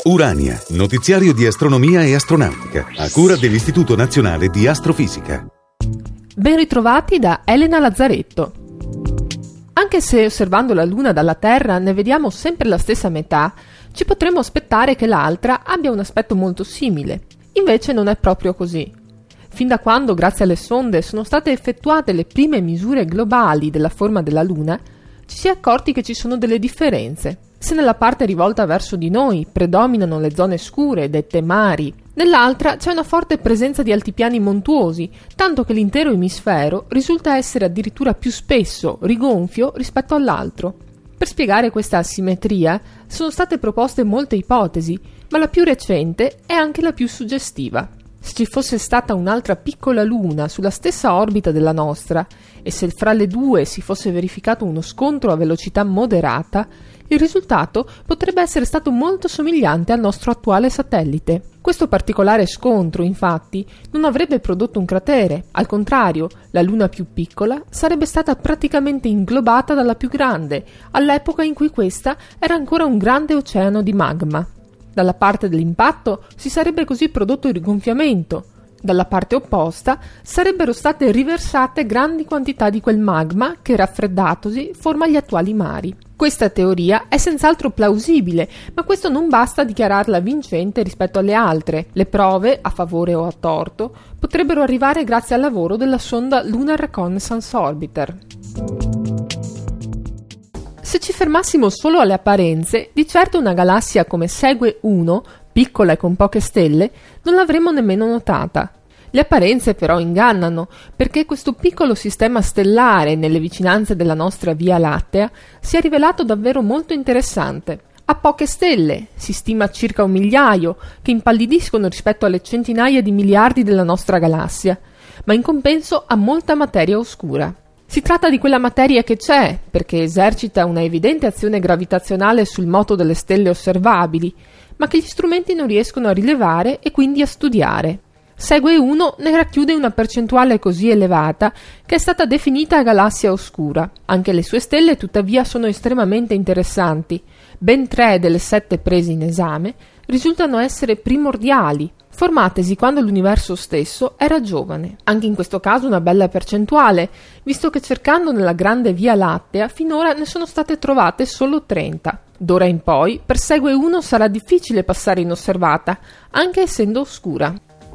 Urania, notiziario di astronomia e astronautica, a cura dell'Istituto Nazionale di Astrofisica. Ben ritrovati da Elena Lazzaretto. Anche se osservando la Luna dalla Terra ne vediamo sempre la stessa metà, ci potremmo aspettare che l'altra abbia un aspetto molto simile. Invece non è proprio così. Fin da quando, grazie alle sonde, sono state effettuate le prime misure globali della forma della Luna, ci si è accorti che ci sono delle differenze. Se nella parte rivolta verso di noi predominano le zone scure, dette mari, nell'altra c'è una forte presenza di altipiani montuosi, tanto che l'intero emisfero risulta essere addirittura più spesso rigonfio rispetto all'altro. Per spiegare questa asimmetria sono state proposte molte ipotesi, ma la più recente è anche la più suggestiva. Se ci fosse stata un'altra piccola luna sulla stessa orbita della nostra e se fra le due si fosse verificato uno scontro a velocità moderata, il risultato potrebbe essere stato molto somigliante al nostro attuale satellite. Questo particolare scontro, infatti, non avrebbe prodotto un cratere, al contrario, la luna più piccola sarebbe stata praticamente inglobata dalla più grande, all'epoca in cui questa era ancora un grande oceano di magma. Dalla parte dell'impatto si sarebbe così prodotto il rigonfiamento. Dalla parte opposta sarebbero state riversate grandi quantità di quel magma che, raffreddatosi, forma gli attuali mari. Questa teoria è senz'altro plausibile, ma questo non basta a dichiararla vincente rispetto alle altre. Le prove, a favore o a torto, potrebbero arrivare grazie al lavoro della sonda Lunar Reconnaissance Orbiter. Se ci fermassimo solo alle apparenze, di certo una galassia come Segue 1, piccola e con poche stelle, non l'avremmo nemmeno notata. Le apparenze però ingannano, perché questo piccolo sistema stellare nelle vicinanze della nostra Via Lattea si è rivelato davvero molto interessante. Ha poche stelle, si stima circa 1 migliaio, che impallidiscono rispetto alle centinaia di miliardi della nostra galassia, ma in compenso ha molta materia oscura. Si tratta di quella materia che c'è, perché esercita una evidente azione gravitazionale sul moto delle stelle osservabili, ma che gli strumenti non riescono a rilevare e quindi a studiare. Segue 1 ne racchiude una percentuale così elevata che è stata definita galassia oscura. Anche le sue stelle tuttavia sono estremamente interessanti. Ben 3 delle 7 prese in esame risultano essere primordiali, formatesi quando l'universo stesso era giovane. Anche in questo caso una bella percentuale, visto che cercando nella grande Via Lattea finora ne sono state trovate solo 30. D'ora in poi per Segue 1 sarà difficile passare inosservata, anche essendo oscura.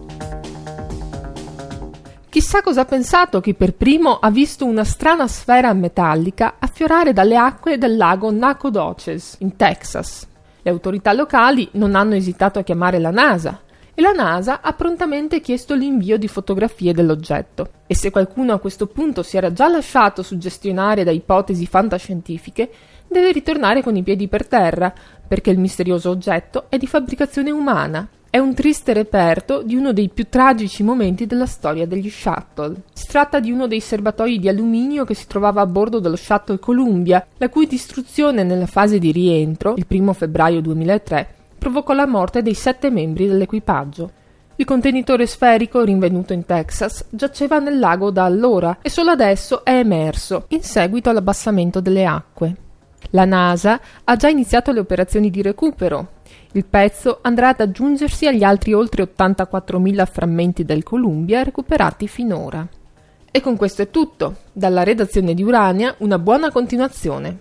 Chissà cosa ha pensato chi per primo ha visto una strana sfera metallica affiorare dalle acque del lago Nacogdoches, in Texas. Le autorità locali non hanno esitato a chiamare la NASA, e la NASA ha prontamente chiesto l'invio di fotografie dell'oggetto. E se qualcuno a questo punto si era già lasciato suggestionare da ipotesi fantascientifiche, deve ritornare con i piedi per terra, perché il misterioso oggetto è di fabbricazione umana. È un triste reperto di uno dei più tragici momenti della storia degli shuttle. Si tratta di uno dei serbatoi di alluminio che si trovava a bordo dello shuttle Columbia, la cui distruzione nella fase di rientro, il 1 febbraio 2003, provocò la morte dei 7 membri dell'equipaggio. Il contenitore sferico, rinvenuto in Texas, giaceva nel lago da allora e solo adesso è emerso, in seguito all'abbassamento delle acque. La NASA ha già iniziato le operazioni di recupero. Il pezzo andrà ad aggiungersi agli altri oltre 84.000 frammenti del Columbia recuperati finora. E con questo è tutto. Dalla redazione di Urania, una buona continuazione.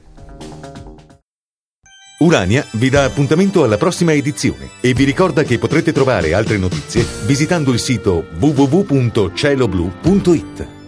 Urania vi dà appuntamento alla prossima edizione e vi ricorda che potrete trovare altre notizie visitando il sito www.cieloblu.it.